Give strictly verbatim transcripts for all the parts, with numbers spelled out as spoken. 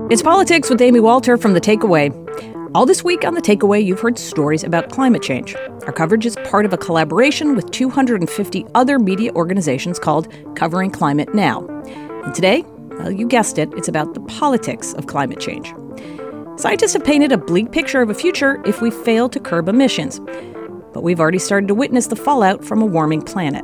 It's Politics with Amy Walter from The Takeaway. All this week on The Takeaway, you've heard stories about climate change. Our coverage is part of a collaboration with two hundred fifty other media organizations called Covering Climate Now. And today, well, you guessed it, it's about the politics of climate change. Scientists have painted a bleak picture of a future if we fail to curb emissions. But we've already started to witness the fallout from a warming planet.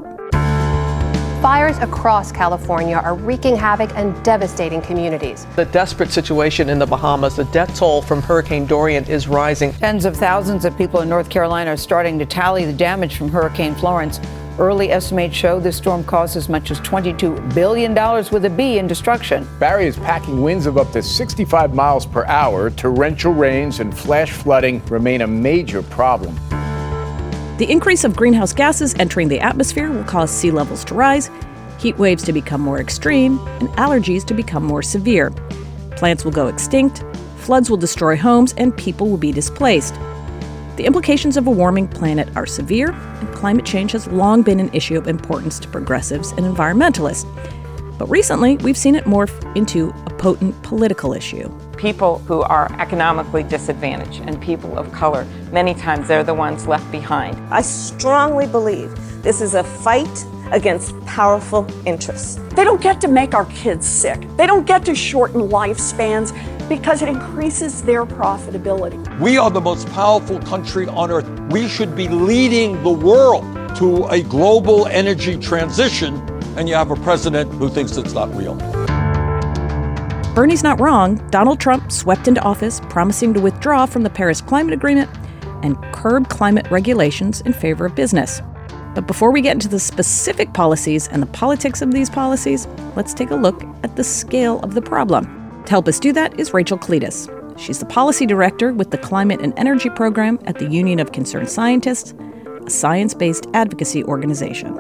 Fires across California are wreaking havoc and devastating communities. The desperate situation in the Bahamas, the death toll from Hurricane Dorian is rising. Tens of thousands of people in North Carolina are starting to tally the damage from Hurricane Florence. Early estimates show this storm caused as much as twenty-two billion dollars with a B in destruction. Barry is packing winds of up to sixty-five miles per hour. Torrential rains and flash flooding remain a major problem. The increase of greenhouse gases entering the atmosphere will cause sea levels to rise, heat waves to become more extreme, and allergies to become more severe. Plants will go extinct, floods will destroy homes, and people will be displaced. The implications of a warming planet are severe, and climate change has long been an issue of importance to progressives and environmentalists. But recently, we've seen it morph into a potent political issue. People who are economically disadvantaged and people of color, many times they're the ones left behind. I strongly believe this is a fight against powerful interests. They don't get to make our kids sick. They don't get to shorten lifespans because it increases their profitability. We are the most powerful country on earth. We should be leading the world to a global energy transition, and you have a president who thinks it's not real. Bernie's not wrong. Donald Trump swept into office promising to withdraw from the Paris Climate Agreement and curb climate regulations in favor of business. But before we get into the specific policies and the politics of these policies, let's take a look at the scale of the problem. To help us do that is Rachel Cleetus. She's the policy director with the Climate and Energy Program at the Union of Concerned Scientists, a science-based advocacy organization.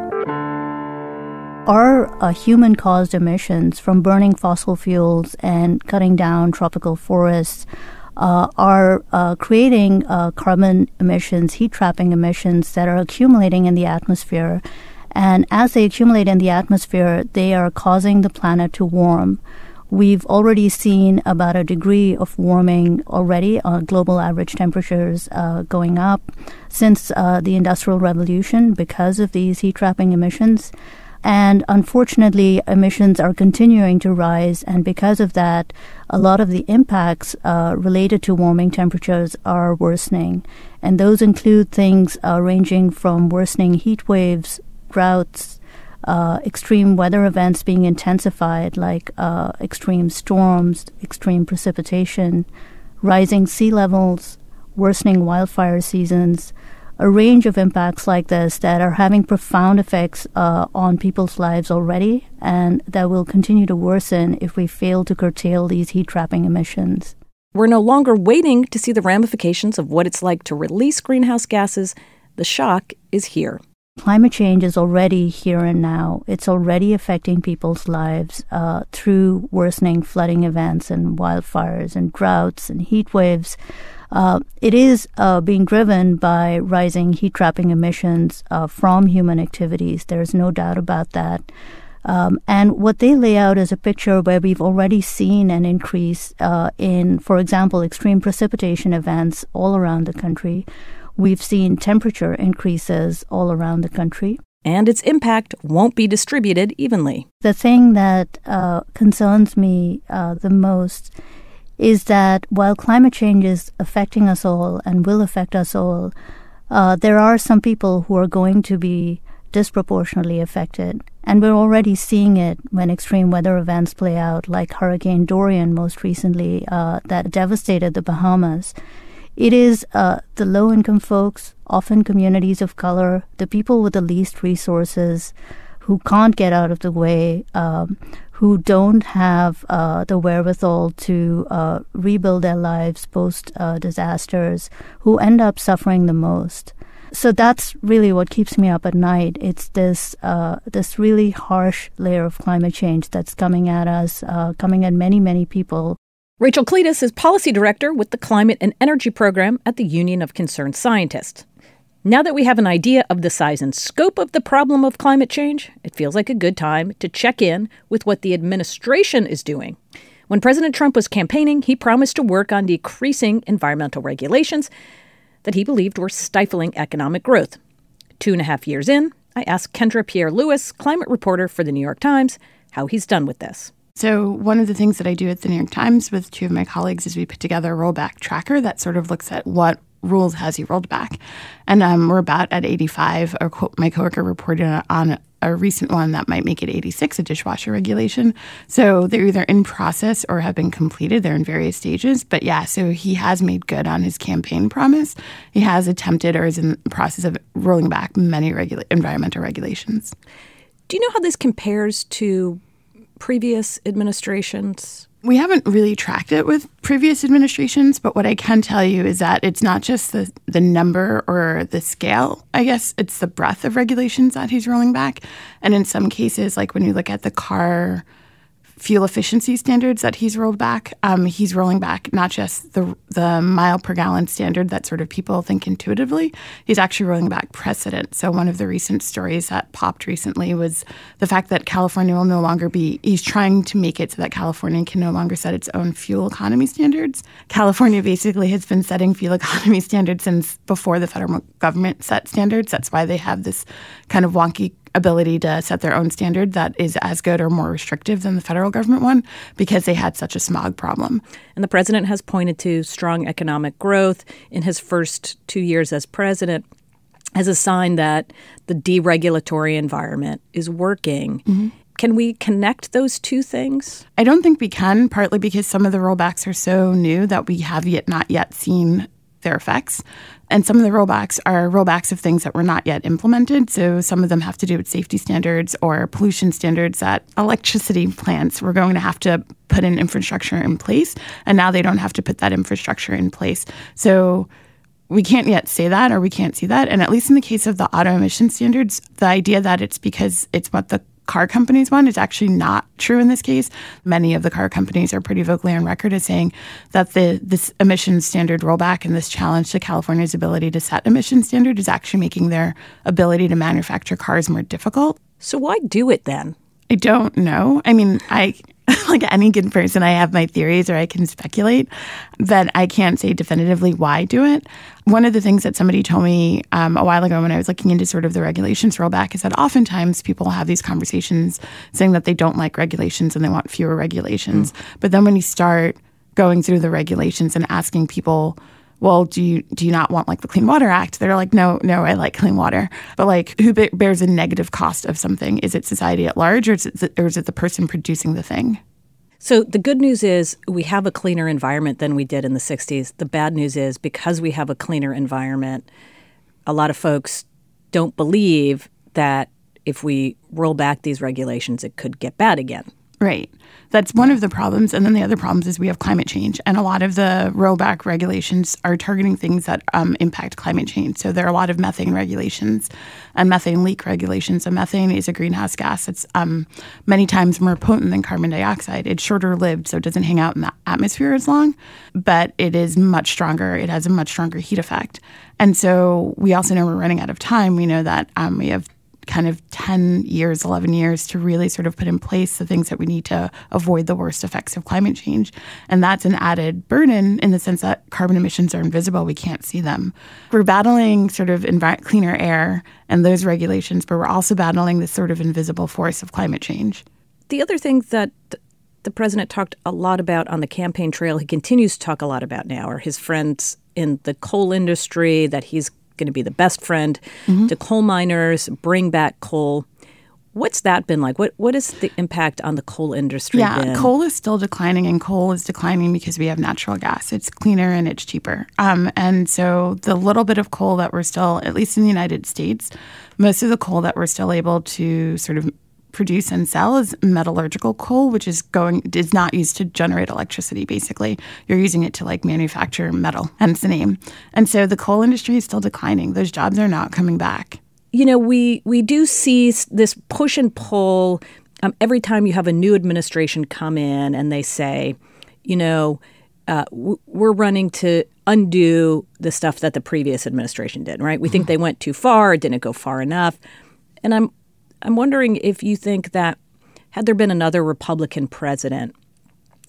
Our uh, human-caused emissions from burning fossil fuels and cutting down tropical forests uh, are uh, creating uh, carbon emissions, heat-trapping emissions that are accumulating in the atmosphere. And as they accumulate in the atmosphere, they are causing the planet to warm. We've already seen about a degree of warming already on global average temperatures uh, going up since uh, the Industrial Revolution because of these heat-trapping emissions. And unfortunately, emissions are continuing to rise. And because of that, a lot of the impacts uh, related to warming temperatures are worsening. And those include things uh, ranging from worsening heat waves, droughts, uh, extreme weather events being intensified, like uh, extreme storms, extreme precipitation, rising sea levels, worsening wildfire seasons, a range of impacts like this that are having profound effects uh, on people's lives already and that will continue to worsen if we fail to curtail these heat-trapping emissions. We're no longer waiting to see the ramifications of what it's like to release greenhouse gases. The shock is here. Climate change is already here and now. It's already affecting people's lives uh, through worsening flooding events and wildfires and droughts and heat waves. Uh, it is uh, being driven by rising heat-trapping emissions uh, from human activities. There's no doubt about that. Um, and what they lay out is a picture where we've already seen an increase uh, in, for example, extreme precipitation events all around the country. We've seen temperature increases all around the country. And its impact won't be distributed evenly. The thing that uh, concerns me uh, the most is that while climate change is affecting us all and will affect us all, uh, there are some people who are going to be disproportionately affected. And we're already seeing it when extreme weather events play out, like Hurricane Dorian most recently, uh, that devastated the Bahamas. It is uh, the low-income folks, often communities of color, the people with the least resources, who can't get out of the way, um, who don't have uh, the wherewithal to uh, rebuild their lives post-disasters, uh, who end up suffering the most. So that's really what keeps me up at night. It's this uh, this really harsh layer of climate change that's coming at us, uh, coming at many, many people. Rachel Cleetus is policy director with the Climate and Energy Program at the Union of Concerned Scientists. Now that we have an idea of the size and scope of the problem of climate change, it feels like a good time to check in with what the administration is doing. When President Trump was campaigning, he promised to work on decreasing environmental regulations that he believed were stifling economic growth. Two and a half years in, I asked Kendra Pierre-Louis, climate reporter for The New York Times, how he's done with this. So one of the things that I do at The New York Times with two of my colleagues is we put together a rollback tracker that sort of looks at what rules has he rolled back. And um, we're about at eighty-five. Our co- my coworker reported on a recent one that might make it eighty-six, a dishwasher regulation. So they're either in process or have been completed. They're in various stages. But yeah, so he has made good on his campaign promise. He has attempted or is in the process of rolling back many regula- environmental regulations. Do you know how this compares to previous administrations? We haven't really tracked it with previous administrations, but what I can tell you is that it's not just the, the number or the scale, I guess. It's the breadth of regulations that he's rolling back. And in some cases, like when you look at the car fuel efficiency standards that he's rolled back, um, he's rolling back not just the the mile per gallon standard that sort of people think intuitively. He's actually rolling back precedent. So one of the recent stories that popped recently was the fact that California will no longer be, he's trying to make it so that California can no longer set its own fuel economy standards. California basically has been setting fuel economy standards since before the federal government set standards. That's why they have this kind of wonky ability to set their own standard that is as good or more restrictive than the federal government one because they had such a smog problem. And the president has pointed to strong economic growth in his first two years as president as a sign that the deregulatory environment is working. Mm-hmm. Can we connect those two things? I don't think we can, partly because some of the rollbacks are so new that we have yet not yet seen their effects. And some of the rollbacks are rollbacks of things that were not yet implemented. So some of them have to do with safety standards or pollution standards that electricity plants were going to have to put in infrastructure in place. And now they don't have to put that infrastructure in place. So we can't yet say that or we can't see that. And at least in the case of the auto emission standards, the idea that it's because it's what the car companies want is actually not true in this case. Many of the car companies are pretty vocally on record as saying that the this emissions standard rollback and this challenge to California's ability to set emissions standard is actually making their ability to manufacture cars more difficult. So why do it then? I don't know. I mean, I like any good person, I have my theories or I can speculate, but I can't say definitively why do it. One of the things that somebody told me um, a while ago when I was looking into sort of the regulations rollback is that oftentimes people have these conversations saying that they don't like regulations and they want fewer regulations. Mm. But then when you start going through the regulations and asking people, well, do you do you not want like the Clean Water Act? They're like, no, no, I like clean water. But like, who be- bears a negative cost of something? Is it society at large, or is it the, or is it the person producing the thing? So the good news is we have a cleaner environment than we did in the sixties. The bad news is because we have a cleaner environment, a lot of folks don't believe that if we roll back these regulations, it could get bad again. Right. That's one of the problems. And then the other problems is we have climate change. And a lot of the rollback regulations are targeting things that um, impact climate change. So there are a lot of methane regulations and methane leak regulations. And methane is a greenhouse gas that's um, many times more potent than carbon dioxide. It's shorter lived, so it doesn't hang out in the atmosphere as long, but it is much stronger. It has a much stronger heat effect. And so we also know we're running out of time. We know that um, we have kind of ten years, eleven years to really sort of put in place the things that we need to avoid the worst effects of climate change. And that's an added burden in the sense that carbon emissions are invisible. We can't see them. We're battling sort of envi- cleaner air and those regulations, but we're also battling this sort of invisible force of climate change. The other thing that the president talked a lot about on the campaign trail, he continues to talk a lot about now, are his friends in the coal industry, that he's going to be the best friend mm-hmm. to coal miners, bring back coal. What's that been like? What What is the impact on the coal industry yeah, been? Coal is still declining, and coal is declining because we have natural gas. It's cleaner and it's cheaper. Um, and so the little bit of coal that we're still, at least in the United States, most of the coal that we're still able to sort of produce and sell is metallurgical coal, which is going is not used to generate electricity. Basically, you're using it to like manufacture metal, hence the name. And so the coal industry is still declining. Those jobs are not coming back. You know, we we do see this push and pull um, every time you have a new administration come in and they say, you know, uh, w- we're running to undo the stuff that the previous administration did. Right? We think they went too far. It didn't go far enough. And I'm I'm wondering if you think that had there been another Republican president,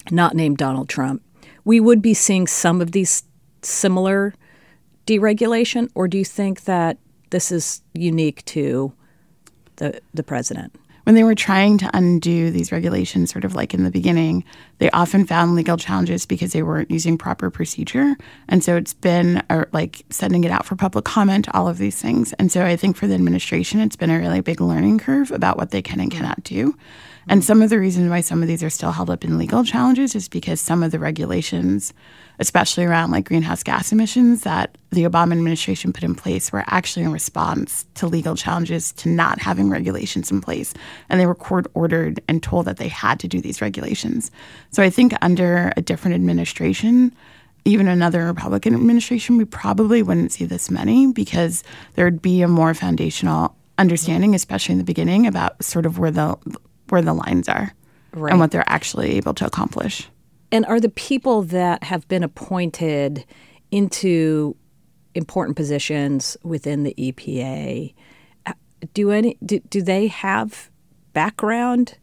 not named Donald Trump, we would be seeing some of these similar deregulation? Or do you think that this is unique to the the president? When they were trying to undo these regulations, sort of like in the beginning, they often found legal challenges because they weren't using proper procedure. And so it's been uh, like sending it out for public comment, all of these things. And so I think for the administration, it's been a really big learning curve about what they can and cannot do. And some of the reasons why some of these are still held up in legal challenges is because some of the regulations, especially around like greenhouse gas emissions that the Obama administration put in place, were actually in response to legal challenges to not having regulations in place. And they were court-ordered and told that they had to do these regulations. So I think under a different administration, even another Republican administration, we probably wouldn't see this many because there'd be a more foundational understanding, especially in the beginning, about sort of where the where the lines are right. and what they're actually able to accomplish. And are the people that have been appointed into important positions within the E P A, do any do, do they have background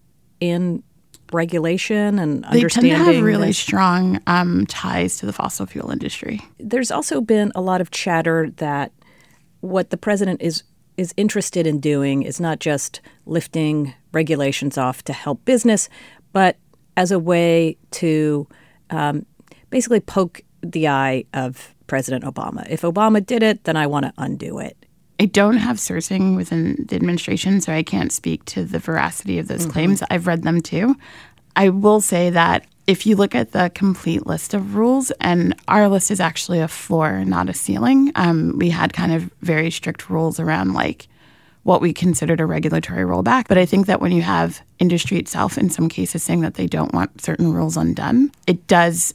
in regulation and they understanding? They tend to have really this? strong um, ties to the fossil fuel industry. There's also been a lot of chatter that what the president is is interested in doing is not just lifting regulations off to help business, but as a way to um, basically poke the eye of President Obama. If Obama did it, then I want to undo it. I don't have sourcing within the administration, so I can't speak to the veracity of those mm-hmm. claims. I've read them too. I will say that if you look at the complete list of rules, and our list is actually a floor, not a ceiling, um, we had kind of very strict rules around like what we considered a regulatory rollback. But I think that when you have industry itself in some cases saying that they don't want certain rules undone, it does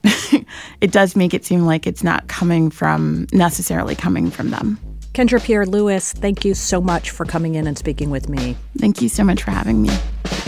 it does make it seem like it's not coming from necessarily coming from them. Kendra Pierre-Louis, thank you so much for coming in and speaking with me. Thank you so much for having me.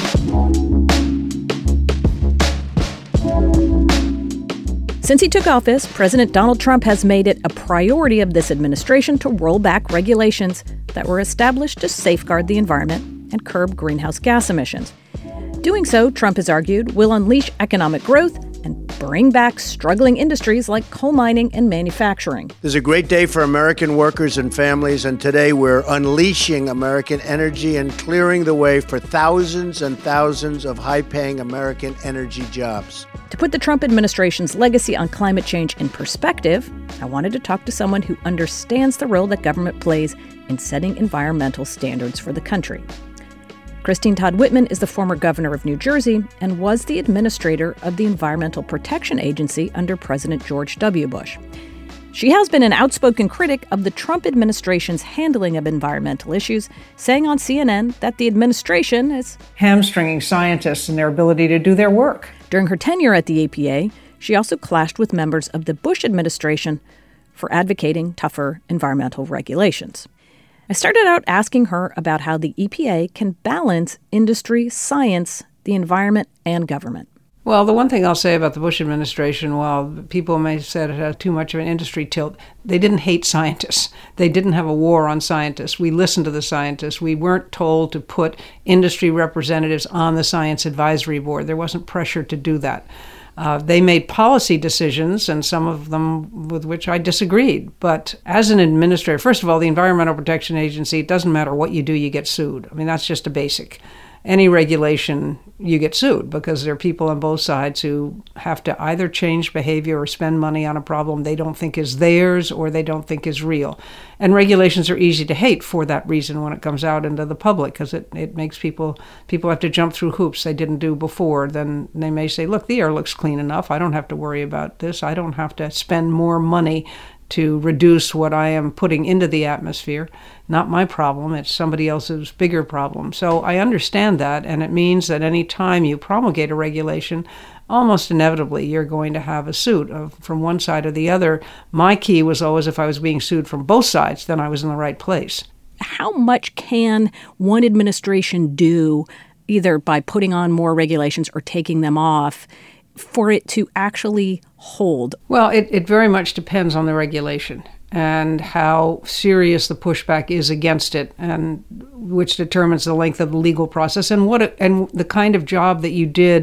Since he took office, President Donald Trump has made it a priority of this administration to roll back regulations that were established to safeguard the environment and curb greenhouse gas emissions. Doing so, Trump has argued, will unleash economic growth and bring back struggling industries like coal mining and manufacturing. This is a great day for American workers and families, and today we're unleashing American energy and clearing the way for thousands and thousands of high-paying American energy jobs. To put the Trump administration's legacy on climate change in perspective, I wanted to talk to someone who understands the role that government plays in setting environmental standards for the country. Christine Todd Whitman is the former governor of New Jersey and was the administrator of the Environmental Protection Agency under President George W. Bush. She has been an outspoken critic of the Trump administration's handling of environmental issues, saying on C N N that the administration is hamstringing scientists in their ability to do their work. During her tenure at the E P A, she also clashed with members of the Bush administration for advocating tougher environmental regulations. I started out asking her about how the E P A can balance industry, science, the environment, and government. Well, the one thing I'll say about the Bush administration, while people may have said it had too much of an industry tilt, they didn't hate scientists. They didn't have a war on scientists. We listened to the scientists. We weren't told to put industry representatives on the Science Advisory Board. There wasn't pressure to do that. Uh, they made policy decisions, and some of them with which I disagreed. But as an administrator, first of all, the Environmental Protection Agency, it doesn't matter what you do, you get sued. I mean, that's just a basic. Any regulation, you get sued because there are people on both sides who have to either change behavior or spend money on a problem they don't think is theirs or they don't think is real. And regulations are easy to hate for that reason when it comes out into the public, because it, it makes people, people have to jump through hoops they didn't do before. Then they may say, look, the air looks clean enough. I don't have to worry about this. I don't have to spend more money to reduce what I am putting into the atmosphere. Not my problem, it's somebody else's bigger problem. So I understand that, and it means that any time you promulgate a regulation, almost inevitably you're going to have a suit of, from one side or the other. My key was always if I was being sued from both sides, then I was in the right place. How much can one administration do, either by putting on more regulations or taking them off, for it to actually hold? Well, it, it very much depends on the regulation and how serious the pushback is against it, and which determines the length of the legal process and what it, and the kind of job that you did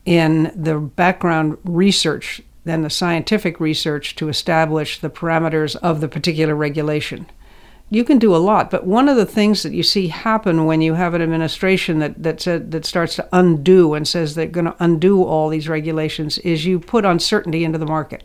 in the background research and the scientific research to establish the parameters of the particular regulation. You can do a lot, but one of the things that you see happen when you have an administration that that, said, that starts to undo and says they're going to undo all these regulations is you put uncertainty into the market.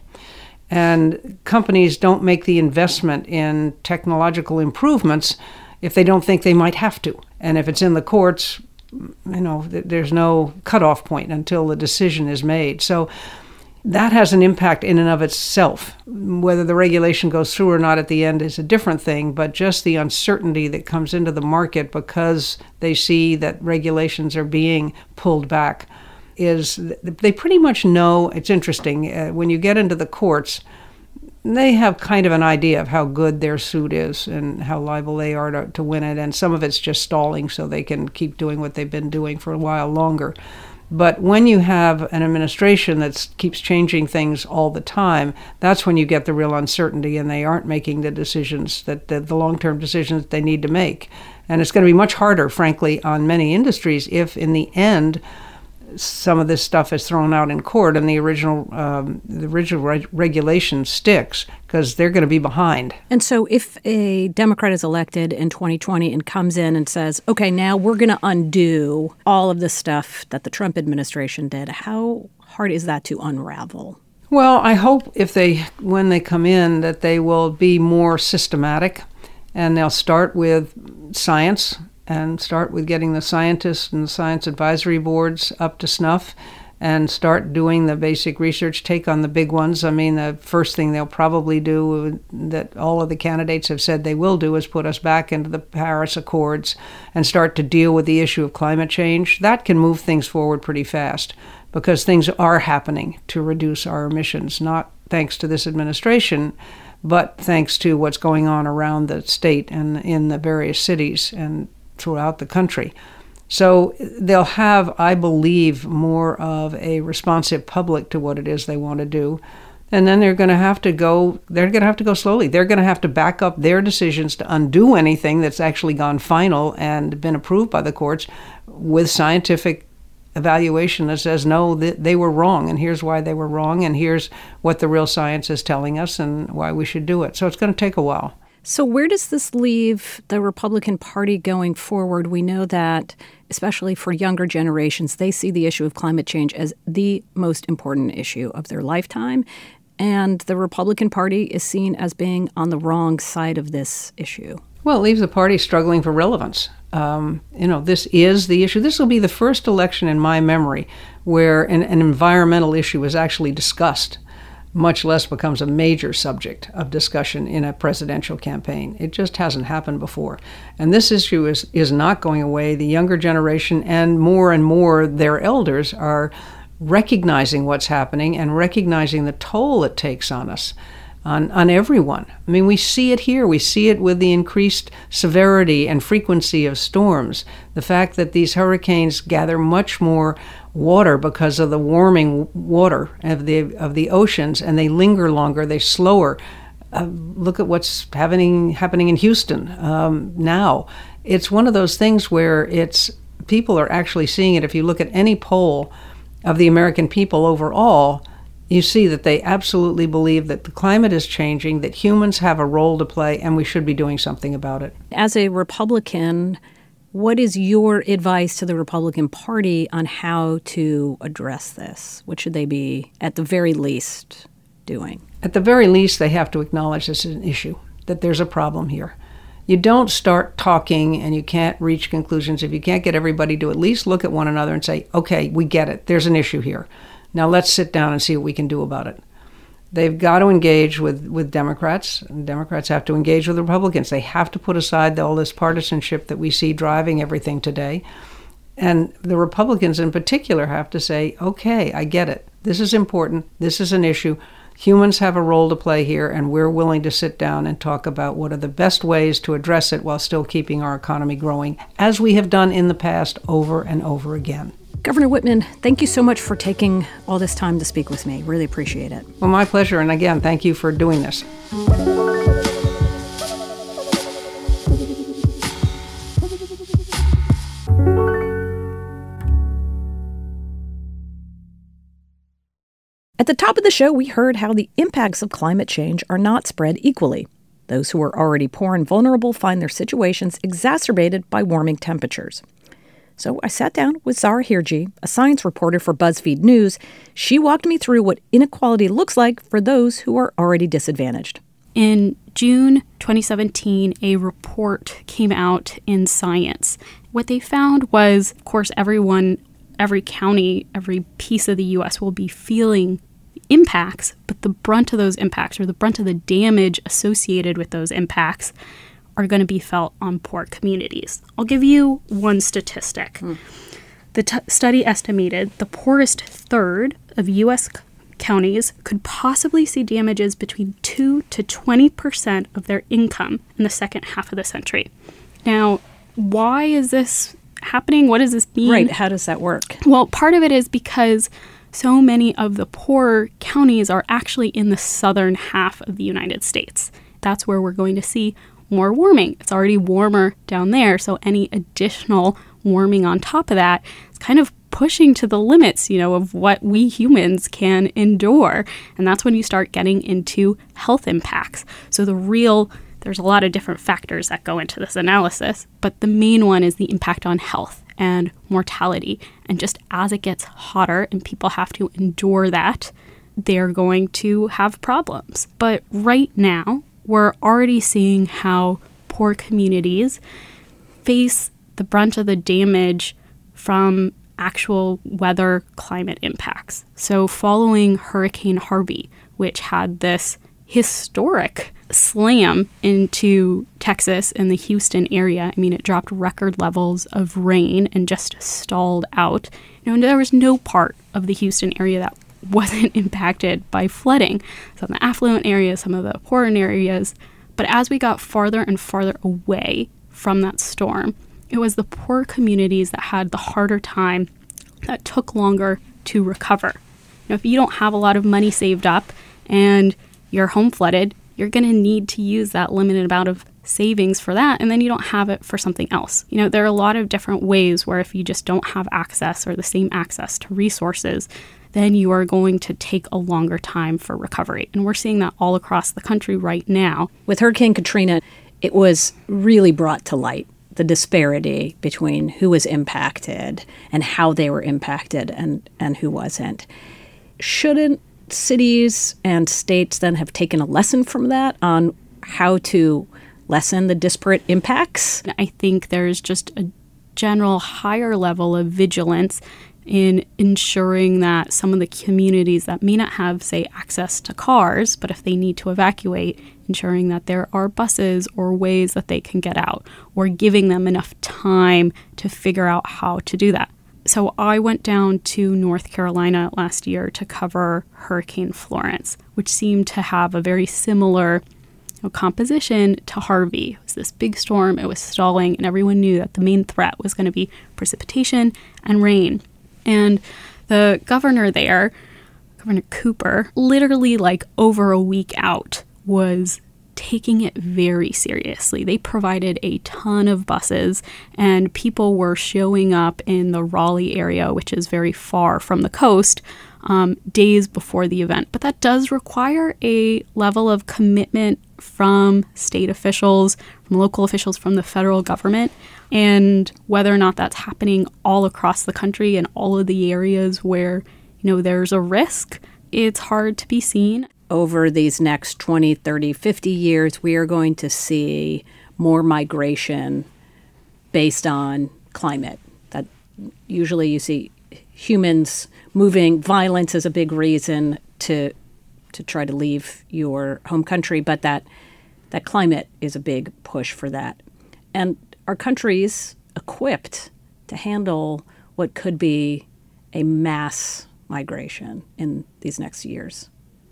And companies don't make the investment in technological improvements if they don't think they might have to. And if it's in the courts, you know, there's no cutoff point until the decision is made. So that has an impact in and of itself. Whether the regulation goes through or not at the end is a different thing, but just the uncertainty that comes into the market because they see that regulations are being pulled back is, they pretty much know. It's interesting, uh, when you get into the courts, they have kind of an idea of how good their suit is and how liable they are to, to win it, and some of it's just stalling so they can keep doing what they've been doing for a while longer. But when you have an administration that keeps changing things all the time, that's when you get the real uncertainty, and they aren't making the decisions, that the, the long-term decisions they need to make. And it's going to be much harder, frankly, on many industries if, in the end, some of this stuff is thrown out in court and the original um, the original reg- regulation sticks, because they're going to be behind. And so if a Democrat is elected in twenty twenty and comes in and says, okay, now we're going to undo all of the stuff that the Trump administration did, how hard is that to unravel? Well, I hope if they, when they come in, that they will be more systematic, and they'll start with science and start with getting the scientists and the science advisory boards up to snuff and start doing the basic research, take on the big ones. I mean, the first thing they'll probably do, that all of the candidates have said they will do, is put us back into the Paris Accords and start to deal with the issue of climate change. That can move things forward pretty fast, because things are happening to reduce our emissions, not thanks to this administration, but thanks to what's going on around the state and in the various cities and throughout the country. So they'll have, I believe, more of a responsive public to what it is they want to do. And then they're going to have to go, they're going to have to go slowly. They're going to have to back up their decisions to undo anything that's actually gone final and been approved by the courts with scientific evaluation that says, no, th- they were wrong, and here's why they were wrong, and here's what the real science is telling us and why we should do it. So it's going to take a while. So where does this leave the Republican Party going forward? We know that, especially for younger generations, they see the issue of climate change as the most important issue of their lifetime. And the Republican Party is seen as being on the wrong side of this issue. Well, it leaves the party struggling for relevance. Um, you know, this is the issue. This will be the first election in my memory where an, an environmental issue is actually discussed, much less becomes a major subject of discussion in a presidential campaign. It just hasn't happened before. And this issue is, is not going away. The younger generation and more and more their elders are recognizing what's happening and recognizing the toll it takes on us, on, on everyone. I mean, we see it here. We see it with the increased severity and frequency of storms. The fact that these hurricanes gather much more water because of the warming water of the of the oceans, and they linger longer, they slower. Uh, look at what's happening happening in Houston um, now. It's one of those things where it's people are actually seeing it. If you look at any poll of the American people overall, you see that they absolutely believe that the climate is changing, that humans have a role to play, and we should be doing something about it. As a Republican, what is your advice to the Republican Party on how to address this? What should they be, at the very least, doing? At the very least, they have to acknowledge this is an issue, that there's a problem here. You don't start talking and you can't reach conclusions if you can't get everybody to at least look at one another and say, okay, we get it. There's an issue here. Now let's sit down and see what we can do about it. They've got to engage with, with Democrats, and Democrats have to engage with Republicans. They have to put aside all this partisanship that we see driving everything today. And the Republicans in particular have to say, okay, I get it. This is important. This is an issue. Humans have a role to play here, and we're willing to sit down and talk about what are the best ways to address it while still keeping our economy growing, as we have done in the past over and over again. Governor Whitman, thank you so much for taking all this time to speak with me. Really appreciate it. Well, my pleasure. And again, thank you for doing this. At the top of the show, we heard how the impacts of climate change are not spread equally. Those who are already poor and vulnerable find their situations exacerbated by warming temperatures. So I sat down with Zara Hirji, a science reporter for BuzzFeed News. She walked me through what inequality looks like for those who are already disadvantaged. In June twenty seventeen, a report came out in Science. What they found was, of course, everyone, every county, every piece of the U S will be feeling impacts, but the brunt of those impacts, or the brunt of the damage associated with those impacts, are going to be felt on poor communities. I'll give you one statistic. Mm. The t- study estimated the poorest third of U S c- counties could possibly see damages between two to twenty percent of their income in the second half of the century. Now, why is this happening? What does this mean? Right. How does that work? Well, part of it is because so many of the poorer counties are actually in the southern half of the United States. That's where we're going to see more warming. It's already warmer down there, so any additional warming on top of that is kind of pushing to the limits, you know, of what we humans can endure. And that's when you start getting into health impacts. So the real, there's a lot of different factors that go into this analysis, but the main one is the impact on health and mortality. And just as it gets hotter and people have to endure that, they're going to have problems. But right now, we're already seeing how poor communities face the brunt of the damage from actual weather climate impacts. So following Hurricane Harvey, which had this historic slam into Texas and the Houston area, I mean, it dropped record levels of rain and just stalled out. You know, there was no part of the Houston area that wasn't impacted by flooding. Some of the affluent areas, some of the poorer areas. But as we got farther and farther away from that storm, it was the poor communities that had the harder time, that took longer to recover. You know, if you don't have a lot of money saved up and your home flooded, you're going to need to use that limited amount of savings for that, and then you don't have it for something else. You know, there are a lot of different ways where if you just don't have access or the same access to resources, then you are going to take a longer time for recovery. And we're seeing that all across the country right now. With Hurricane Katrina, it was really brought to light, the disparity between who was impacted and how they were impacted and, and who wasn't. Shouldn't cities and states then have taken a lesson from that on how to lessen the disparate impacts? I think there's just a general higher level of vigilance in ensuring that some of the communities that may not have, say, access to cars, but if they need to evacuate, ensuring that there are buses or ways that they can get out, or giving them enough time to figure out how to do that. So I went down to North Carolina last year to cover Hurricane Florence, which seemed to have a very similar you know, composition to Harvey. It was this big storm, it was stalling, and everyone knew that the main threat was going to be precipitation and rain. And the governor there, Governor Cooper, literally like over a week out was taking it very seriously. They provided a ton of buses, and people were showing up in the Raleigh area, which is very far from the coast, um, days before the event. But that does require a level of commitment from state officials, from local officials, from the federal government. And whether or not that's happening all across the country and all of the areas where, you know, there's a risk, it's hard to be seen. Over these next twenty, thirty, fifty years, we are going to see more migration based on climate. That usually you see humans moving. Violence is a big reason to to try to leave your home country, but that that climate is a big push for that. And our country's equipped to handle what could be a mass migration in these next years.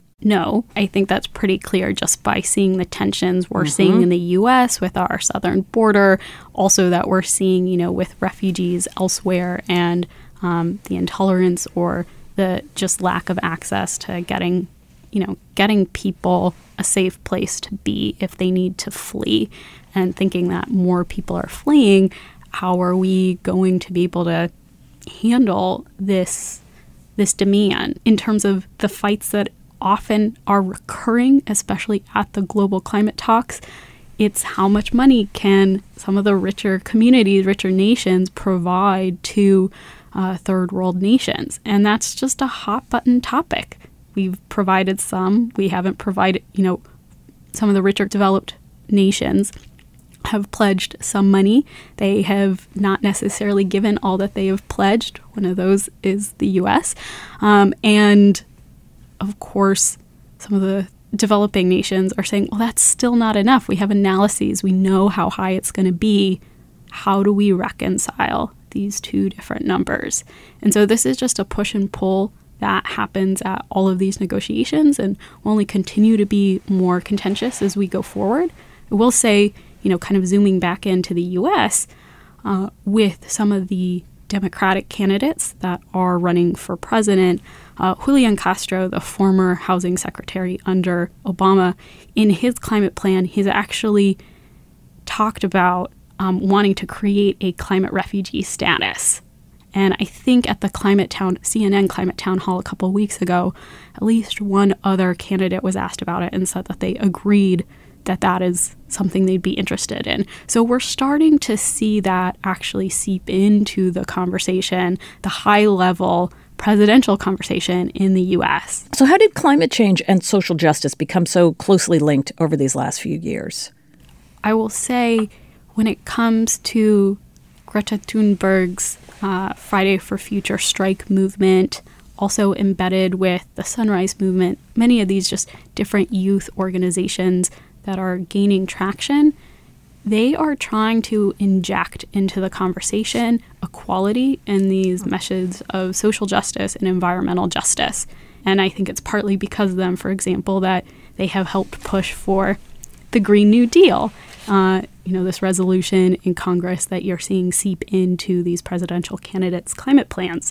No, I think that's pretty clear just by seeing the tensions we're Mm-hmm. seeing in the U S with our southern border, also that we're seeing, you know, with refugees elsewhere, and um, the intolerance or the just lack of access to getting, you know, getting people a safe place to be if they need to flee, and thinking that more people are fleeing. How are we going to be able to handle this this demand in terms of the fights that often are recurring, especially at the global climate talks. It's how much money can some of the richer communities, richer nations provide to uh, third world nations. And that's just a hot button topic. We've provided some. We haven't provided, you know, some of the richer developed nations have pledged some money. They have not necessarily given all that they have pledged. One of those is the U S. Um, and of course, some of the developing nations are saying, well, that's still not enough. We have analyses. We know how high it's going to be. How do we reconcile these two different numbers? And so this is just a push and pull that happens at all of these negotiations and will only continue to be more contentious as we go forward. I will say, you know, kind of zooming back into the U S, uh, with some of the Democratic candidates that are running for president, uh, Julian Castro, the former housing secretary under Obama, in his climate plan, he's actually talked about um, wanting to create a climate refugee status. And I think at the Climate Town, C N N Climate Town Hall a couple of weeks ago, at least one other candidate was asked about it and said that they agreed that that is something they'd be interested in. So we're starting to see that actually seep into the conversation, the high-level presidential conversation in the U S. So how did climate change and social justice become so closely linked over these last few years? I will say when it comes to Greta Thunberg's uh, Friday for Future strike movement, also embedded with the Sunrise Movement, many of these just different youth organizations that are gaining traction, they are trying to inject into the conversation equality and these meshes of social justice and environmental justice. And I think it's partly because of them, for example, that they have helped push for the Green New Deal, uh, you know, this resolution in Congress that you're seeing seep into these presidential candidates' climate plans.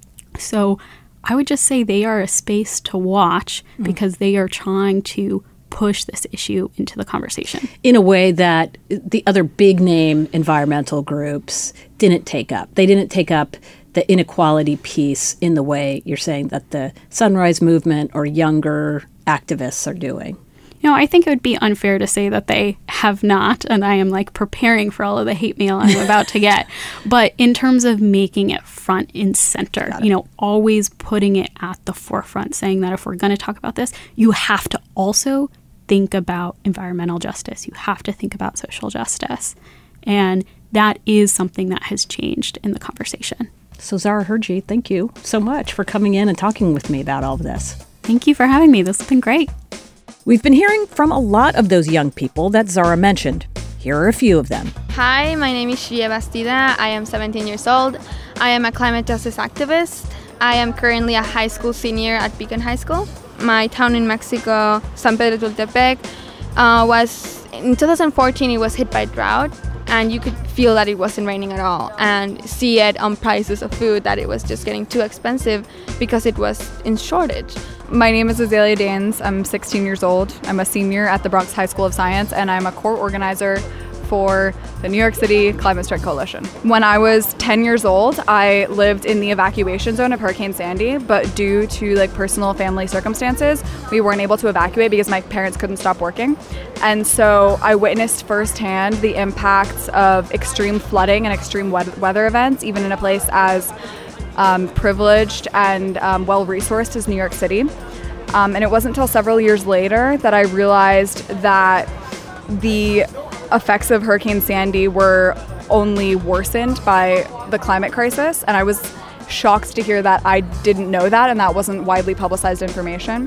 So I would just say they are a space to watch mm. because they are trying to push this issue into the conversation in a way that the other big name environmental groups didn't take up. They didn't take up the inequality piece in the way you're saying that the Sunrise Movement or younger activists are doing. You know, I think it would be unfair to say that they have not, and I am like preparing for all of the hate mail I'm about to get. But in terms of making it front and center, you know, always putting it at the forefront, saying that if we're going to talk about this, you have to also think about environmental justice. You have to think about social justice. And that is something that has changed in the conversation. So Zara Hergy, thank you so much for coming in and talking with me about all of this. Thank you for having me. This has been great. We've been hearing from a lot of those young people that Zara mentioned. Here are a few of them. Hi, my name is Shia Bastida. I am seventeen years old. I am a climate justice activist. I am currently a high school senior at Beacon High School. My town in Mexico, San Pedro Tultepec, uh, was, in two thousand fourteen, it was hit by drought, and you could feel that it wasn't raining at all, and see it on prices of food that it was just getting too expensive because it was in shortage. My name is Azalea Danes. I'm sixteen years old. I'm a senior at the Bronx High School of Science, and I'm a core organizer for the New York City Climate Strike Coalition. When I was ten years old, I lived in the evacuation zone of Hurricane Sandy, but due to like personal family circumstances, we weren't able to evacuate because my parents couldn't stop working. And so I witnessed firsthand the impacts of extreme flooding and extreme weather events, even in a place as um, privileged and um, well-resourced as New York City. Um, and it wasn't until several years later that I realized that the effects of Hurricane Sandy were only worsened by the climate crisis, and I was shocked to hear that I didn't know that, and that wasn't widely publicized information.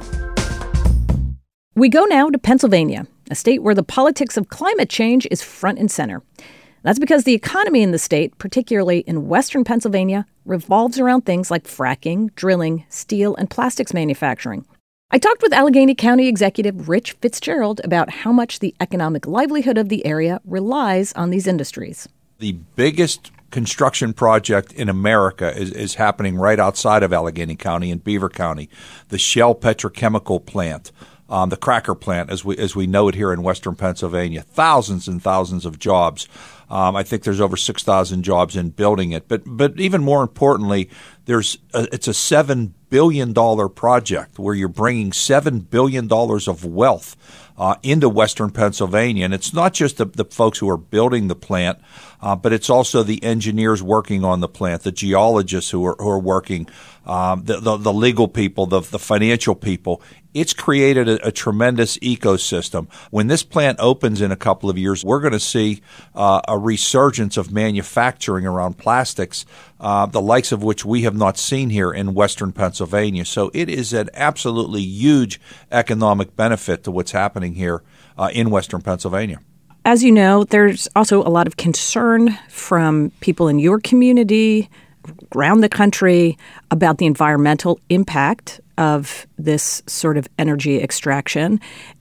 We go now to Pennsylvania, a state where the politics of climate change is front and center. That's because the economy in the state, particularly in western Pennsylvania, revolves around things like fracking, drilling, steel, and plastics manufacturing. I talked with Allegheny County Executive Rich Fitzgerald about how much the economic livelihood of the area relies on these industries. The biggest construction project in America is, is happening right outside of Allegheny County in Beaver County, the Shell Petrochemical Plant. Um, the cracker plant, as we as we know it here in western Pennsylvania, thousands and thousands of jobs. Um, I think there's over six thousand jobs in building it. But but even more importantly, there's a, it's a seven billion dollars project where you're bringing seven billion dollars of wealth uh, into Western Pennsylvania. And it's not just the, the folks who are building the plant, uh, but it's also the engineers working on the plant, the geologists who are, who are working, um, the, the, the legal people, the, the financial people. It's created a, a tremendous ecosystem. When this plant opens in a couple of years, we're going to see uh, a resurgence of manufacturing around plastics, uh, the likes of which we have not seen here in Western Pennsylvania. So it is an absolutely huge economic benefit to what's happening here uh, in Western Pennsylvania. As you know, there's also a lot of concern from people in your community, around the country, about the environmental impact of this sort of energy extraction.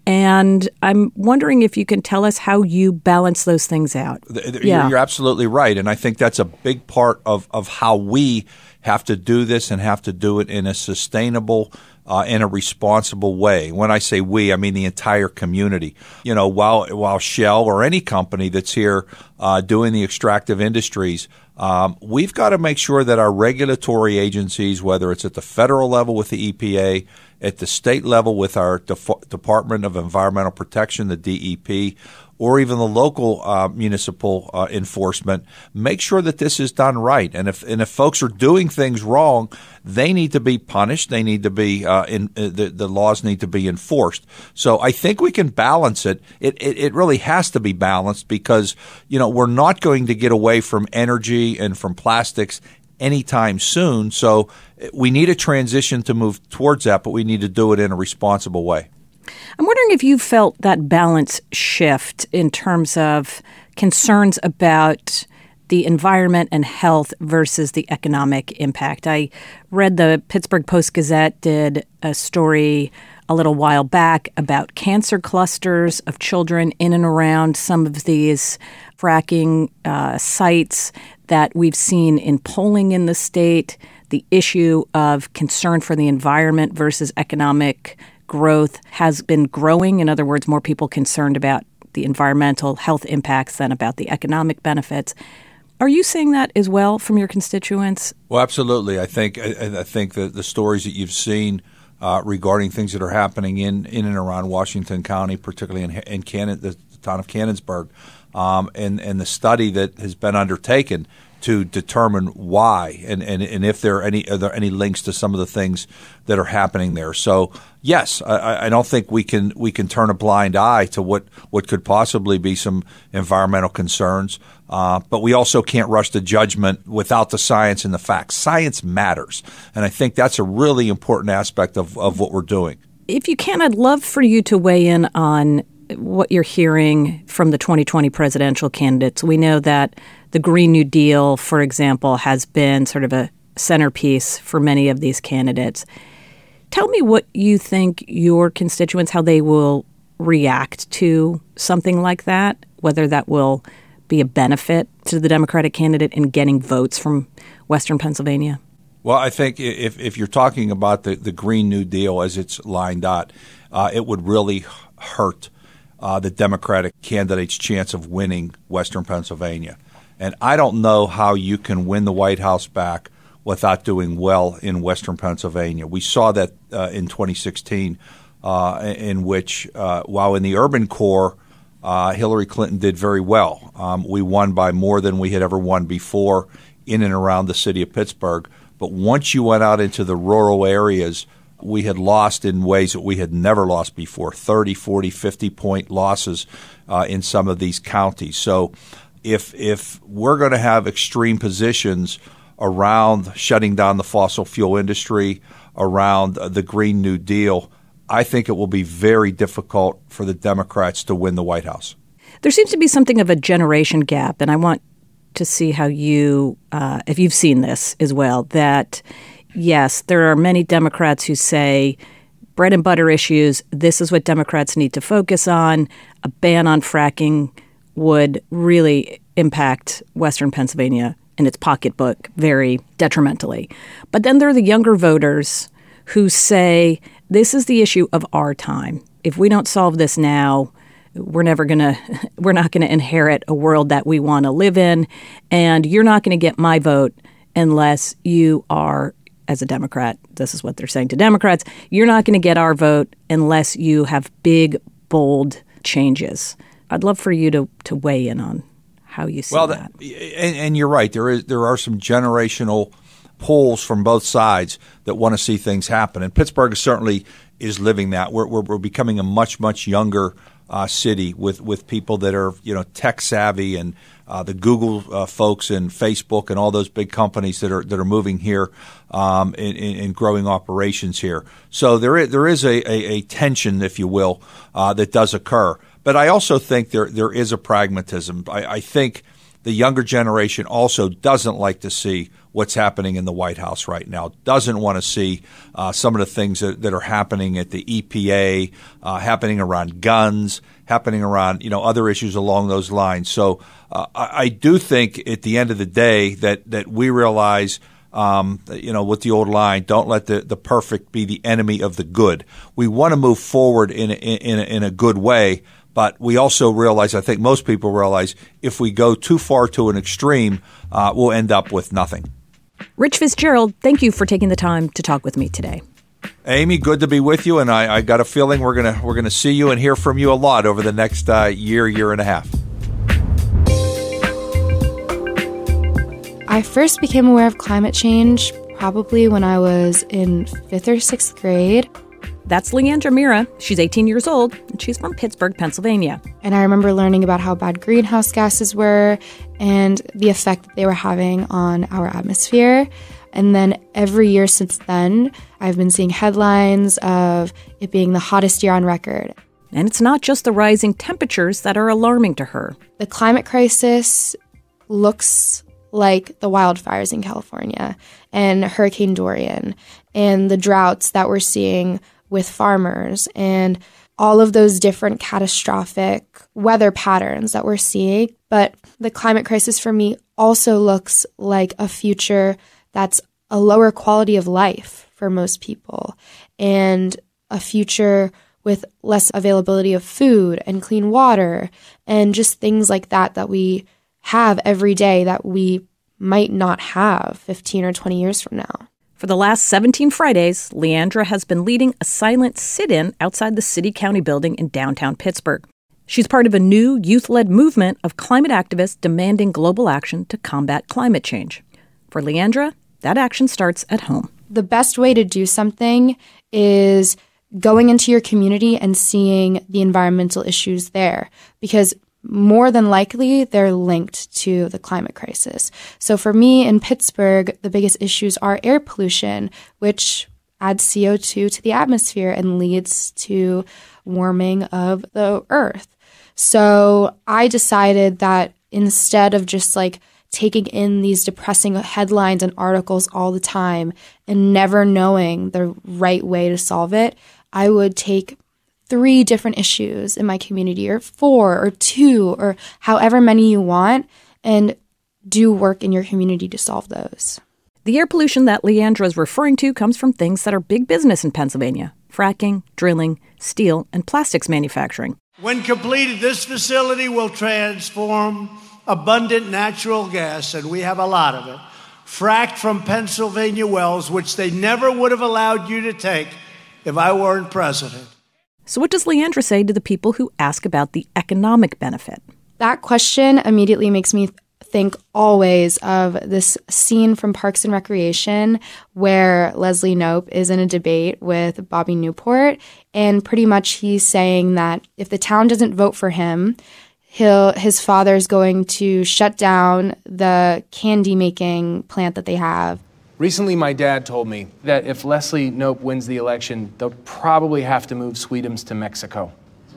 And I'm wondering if you can tell us how you balance those things out. You're, yeah. you're absolutely right. And I think that's a big part of, of how we have to do this and have to do it in a sustainable Uh, in a responsible way. When I say we, I mean the entire community. You know, while while Shell or any company that's here uh, doing the extractive industries, um, we've got to make sure that our regulatory agencies, whether it's at the federal level with the E P A, at the state level with our Def- Department of Environmental Protection, the D E P, or even the local uh, municipal uh, enforcement, make sure that this is done right. And if and if folks are doing things wrong, they need to be punished. They need to be uh, in uh, the the laws need to be enforced. So I think we can balance it. It it, it really has to be balanced because you know we're not going to get away from energy and from plastics anytime soon. So we need a transition to move towards that, but we need to do it in a responsible way. I'm wondering if you felt that balance shift in terms of concerns about the environment and health versus the economic impact. I read the Pittsburgh Post-Gazette did a story a little while back about cancer clusters of children in and around some of these fracking uh, sites that we've seen in polling in the state, the issue of concern for the environment versus economic growth has been growing. In other words, more people concerned about the environmental health impacts than about the economic benefits. Are you seeing that as well from your constituents? Well, absolutely. I think I, I think that the stories that you've seen uh, regarding things that are happening in, in and around Washington County, particularly in, in Cannon, the town of Cannonsburg, um, and, and the study that has been undertaken to determine why and, and, and if there are any are there any links to some of the things that are happening there. So yes, I, I don't think we can we can turn a blind eye to what, what could possibly be some environmental concerns, uh, but we also can't rush to judgment without the science and the facts. Science matters, and I think that's a really important aspect of, of what we're doing. If you can, I'd love for you to weigh in on what you're hearing from the twenty twenty presidential candidates. We know that the Green New Deal, for example, has been sort of a centerpiece for many of these candidates. Tell me what you think your constituents, how they will react to something like that, whether that will be a benefit to the Democratic candidate in getting votes from Western Pennsylvania. Well, I think if if you're talking about the, the Green New Deal as it's lined out, uh, it would really hurt uh, the Democratic candidate's chance of winning Western Pennsylvania. And I don't know how you can win the White House back without doing well in Western Pennsylvania. We saw that uh, in twenty sixteen, uh, in which, uh, while in the urban core, uh, Hillary Clinton did very well. Um, we won by more than we had ever won before in and around the city of Pittsburgh. But once you went out into the rural areas, we had lost in ways that we had never lost before, thirty, forty, fifty-point losses uh, in some of these counties. So If if we're going to have extreme positions around shutting down the fossil fuel industry, around the Green New Deal, I think it will be very difficult for the Democrats to win the White House. There seems to be something of a generation gap, and I want to see how you, uh, if you've seen this as well, that yes, there are many Democrats who say bread and butter issues, this is what Democrats need to focus on, a ban on fracking would really impact Western Pennsylvania in its pocketbook very detrimentally. But then there are the younger voters who say, this is the issue of our time. If we don't solve this now, we're never going to, we're not going to inherit a world that we want to live in. And you're not going to get my vote unless you are, as a Democrat, this is what they're saying to Democrats, you're not going to get our vote unless you have big, bold changes. I'd love for you to, to weigh in on how you see well, that. And, and you're right. There is there are some generational pulls from both sides that want to see things happen. And Pittsburgh certainly is living that. We're, we're, we're becoming a much, much younger uh, city with, with people that are, you know, tech savvy and uh, the Google uh, folks and Facebook and all those big companies that are that are moving here um, and, and growing operations here. So there is, there is a, a, a tension, if you will, uh, that does occur. But I also think there there is a pragmatism. I, I think the younger generation also doesn't like to see what's happening in the White House right now, doesn't want to see uh, some of the things that, that are happening at the E P A, uh, happening around guns, happening around, you know, other issues along those lines. So uh, I, I do think at the end of the day that, that we realize Um, you know, with the old line, don't let the, the perfect be the enemy of the good. We want to move forward in a, in, a, in a good way, but we also realize, I think most people realize, if we go too far to an extreme, uh, we'll end up with nothing. Rich Fitzgerald, thank you for taking the time to talk with me today. Amy, good to be with you, and I, I got a feeling we're gonna we're gonna see you and hear from you a lot over the next uh, year, year and a half. I first became aware of climate change probably when I was in fifth or sixth grade. That's Leandra Mira. She's eighteen years old, and she's from Pittsburgh, Pennsylvania. And I remember learning about how bad greenhouse gases were and the effect that they were having on our atmosphere. And then every year since then, I've been seeing headlines of it being the hottest year on record. And it's not just the rising temperatures that are alarming to her. The climate crisis looks like the wildfires in California and Hurricane Dorian and the droughts that we're seeing with farmers and all of those different catastrophic weather patterns that we're seeing. But the climate crisis for me also looks like a future that's a lower quality of life for most people and a future with less availability of food and clean water and just things like that that we have every day that we might not have fifteen or twenty years from now. For the last seventeen Fridays, Leandra has been leading a silent sit-in outside the city-county building in downtown Pittsburgh. She's part of a new youth-led movement of climate activists demanding global action to combat climate change. For Leandra, that action starts at home. The best way to do something is going into your community and seeing the environmental issues there, because more than likely, they're linked to the climate crisis. So for me in Pittsburgh, the biggest issues are air pollution, which adds C O two to the atmosphere and leads to warming of the earth. So I decided that instead of just like taking in these depressing headlines and articles all the time and never knowing the right way to solve it, I would take three different issues in my community, or four, or two, or however many you want, and do work in your community to solve those. The air pollution that Leandra is referring to comes from things that are big business in Pennsylvania: fracking, drilling, steel, and plastics manufacturing. When completed, this facility will transform abundant natural gas, and we have a lot of it, fracked from Pennsylvania wells, which they never would have allowed you to take if I weren't president. So what does Leandra say to the people who ask about the economic benefit? That question immediately makes me think always of this scene from Parks and Recreation where Leslie Knope is in a debate with Bobby Newport, and pretty much he's saying that if the town doesn't vote for him, he'll his father's going to shut down the candy making plant that they have. Recently, my dad told me that if Leslie Knope wins the election, they'll probably have to move Sweetums to Mexico.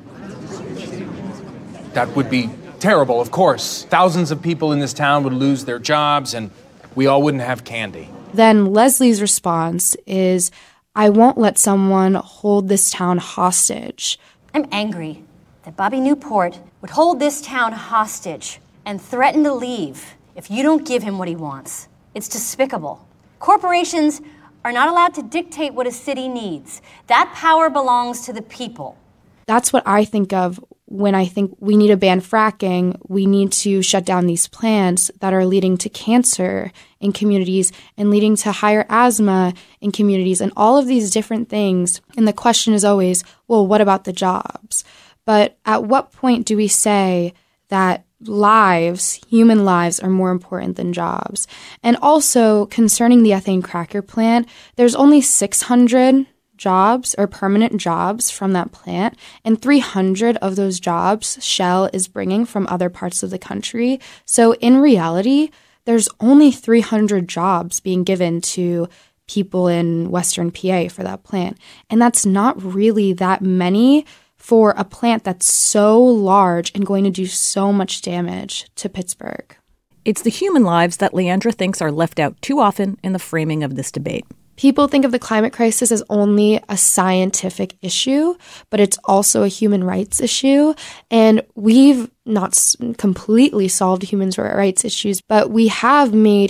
That would be terrible, of course. Thousands of people in this town would lose their jobs, and we all wouldn't have candy. Then Leslie's response is, I won't let someone hold this town hostage. I'm angry that Bobby Newport would hold this town hostage and threaten to leave if you don't give him what he wants. It's despicable. Corporations are not allowed to dictate what a city needs. That power belongs to the people. That's what I think of when I think we need to ban fracking, we need to shut down these plants that are leading to cancer in communities and leading to higher asthma in communities and all of these different things. And the question is always, well, what about the jobs? But at what point do we say that lives, human lives, are more important than jobs? And also, concerning the ethane cracker plant, there's only six hundred jobs or permanent jobs from that plant, and three hundred of those jobs Shell is bringing from other parts of the country. So in reality, there's only three hundred jobs being given to people in Western P A for that plant. And that's not really that many for a plant that's so large and going to do so much damage to Pittsburgh. It's the human lives that Leandra thinks are left out too often in the framing of this debate. People think of the climate crisis as only a scientific issue, but it's also a human rights issue. And we've not completely solved human rights issues, but we have made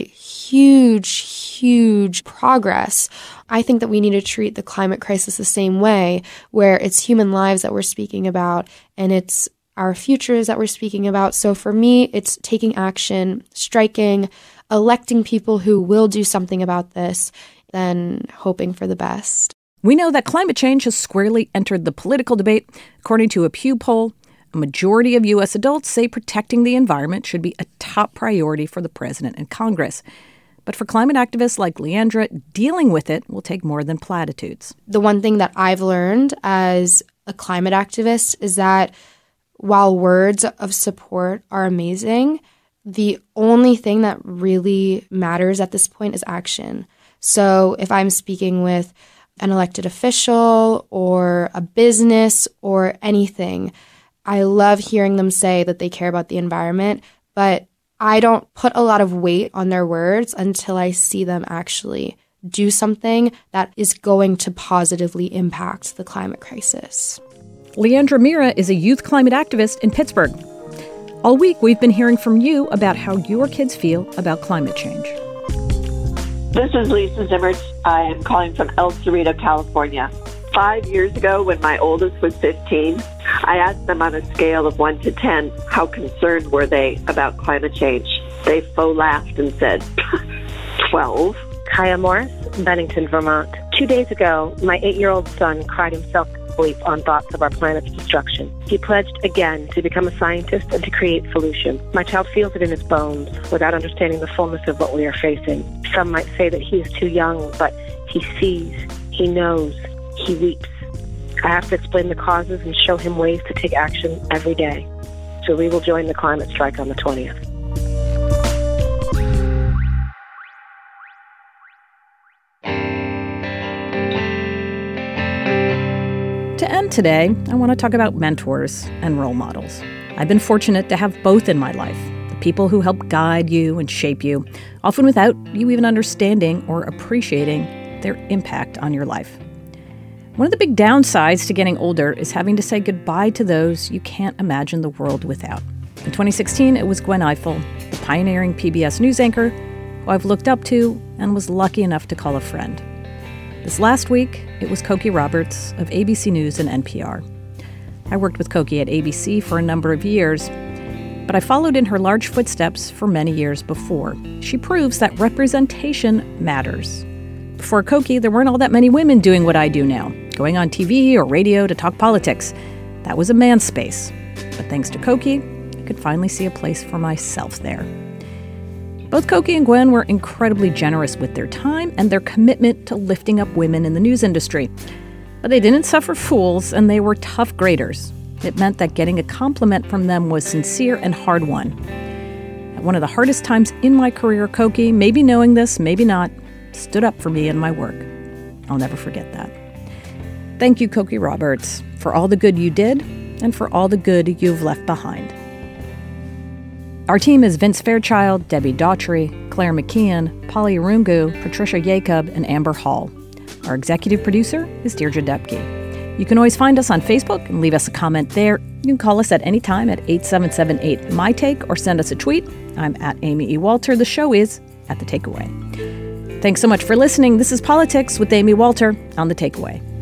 huge, huge progress. I think that we need to treat the climate crisis the same way, where it's human lives that we're speaking about and it's our futures that we're speaking about. So for me, it's taking action, striking, electing people who will do something about this, than hoping for the best. We know that climate change has squarely entered the political debate. According to a Pew poll, a majority of U S adults say protecting the environment should be a top priority for the president and Congress. But for climate activists like Leandra, dealing with it will take more than platitudes. The one thing that I've learned as a climate activist is that while words of support are amazing, the only thing that really matters at this point is action. So if I'm speaking with an elected official or a business or anything, I love hearing them say that they care about the environment, but I don't put a lot of weight on their words until I see them actually do something that is going to positively impact the climate crisis. Leandra Mira is a youth climate activist in Pittsburgh. All week, we've been hearing from you about how your kids feel about climate change. This is Lisa Zimmert. I am calling from El Cerrito, California. Five years ago, when my oldest was fifteen, I asked them on a scale of one to ten, how concerned were they about climate change? They faux laughed and said, twelve. Kaya Morris, Bennington, Vermont. Two days ago, my eight-year-old son cried himself to sleep on thoughts of our planet's destruction. He pledged again to become a scientist and to create solutions. My child feels it in his bones without understanding the fullness of what we are facing. Some might say that he is too young, but he sees, he knows, he weeps. I have to explain the causes and show him ways to take action every day. So we will join the climate strike on the twentieth. To end today, I want to talk about mentors and role models. I've been fortunate to have both in my life. The people who help guide you and shape you, often without you even understanding or appreciating their impact on your life. One of the big downsides to getting older is having to say goodbye to those you can't imagine the world without. In twenty sixteen, it was Gwen Ifill, the pioneering P B S news anchor, who I've looked up to and was lucky enough to call a friend. This last week, it was Cokie Roberts of A B C News and N P R. I worked with Cokie at A B C for a number of years, but I followed in her large footsteps for many years before. She proves that representation matters. Before Cokie, there weren't all that many women doing what I do now, going on T V or radio to talk politics. That was a man's space. But thanks to Cokie, I could finally see a place for myself there. Both Cokie and Gwen were incredibly generous with their time and their commitment to lifting up women in the news industry. But they didn't suffer fools, and they were tough graders. It meant that getting a compliment from them was sincere and hard-won. At one of the hardest times in my career, Cokie, maybe knowing this, maybe not, stood up for me and my work. I'll never forget that. Thank you, Cokie Roberts, for all the good you did and for all the good you've left behind. Our team is Vince Fairchild, Debbie Daughtry, Claire McKeon, Polly Arungu, Patricia Jacob, and Amber Hall. Our executive producer is Deirdre Depke. You can always find us on Facebook and leave us a comment there. You can call us at any time at eight seven seven eight, M Y Take or send us a tweet. I'm at Amy E. Walter. The show is at The Takeaway. Thanks so much for listening. This is Politics with Amy Walter on The Takeaway.